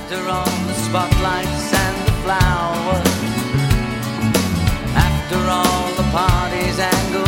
After all the spotlights and the flowers, after all the parties and